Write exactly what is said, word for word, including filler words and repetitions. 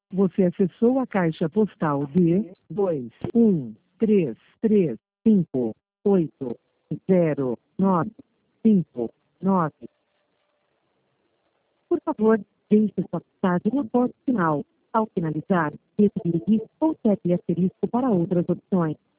Você acessou a caixa postal de dois um três três cinco oito zero nove cinco nove. Por favor, deixe sua mensagem após o final. Ao finalizar, desligue ou tecle asterisco para outras opções.